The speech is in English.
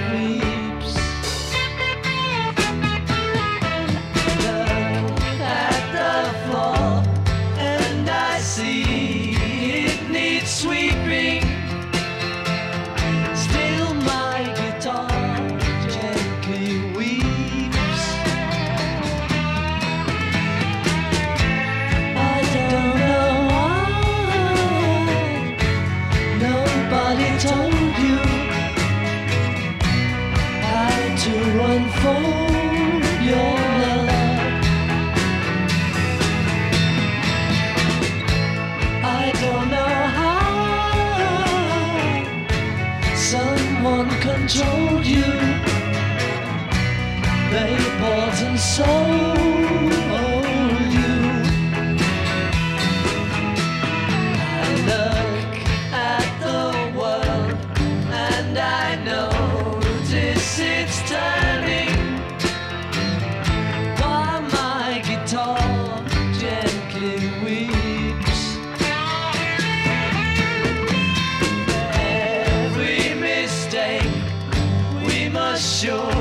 weeps. Look at the floor and I see it needs sweeping. Still my guitar gently weeps. I don't know why nobody told you how to unfold your love. I don't know how someone controlled you. They bought and sold you. I look at the world and I notice it's turning, while my guitar gently weeps. Every mistake we must show